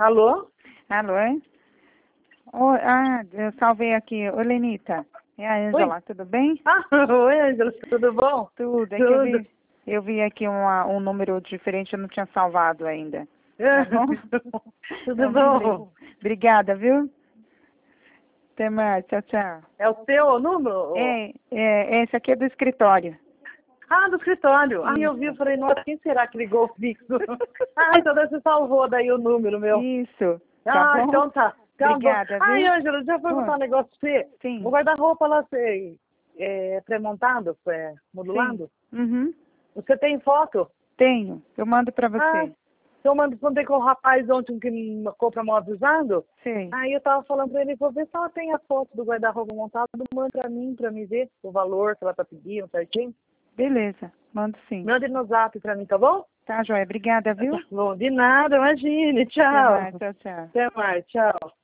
Alô? Alô, hein? Eu salvei aqui. Oi, Lenita. É a Ângela, Oi? tudo bem? Oi, Ângela, tudo bom? Tudo. É que Tudo. eu vi aqui um número diferente, eu não tinha salvado ainda. Tá bom? Tudo Então, bom? obrigada, viu? Até mais. Tchau, tchau. É o seu número? Esse aqui é do escritório. Ah, do escritório. Ah, eu vi, eu Isso. falei, nossa, quem será que ligou o fixo? Então você salvou daí o número, meu. Isso. Tá Ah, bom? então tá. Tá bom. Obrigada, Ai, viu? Ângela, deixa eu perguntar um negócio pra você. O Sim. guarda-roupa lá, você pré-montado, Sim. modulado? Uhum. Você tem foto? Tenho. Eu mando pra Ah, você. eu mandei com o rapaz ontem que compra móvel usado. Sei. Aí eu tava falando pra ele, vou ver se ela tem a foto do guarda-roupa montado, manda pra mim ver o valor que ela tá pedindo, certinho. Beleza. Mando sim. Manda no zap pra mim, tá bom? Tá, joia. Obrigada, Tá viu? bom, de nada, imagine, Até tchau. mais. Tchau, tchau. Até mais, tchau.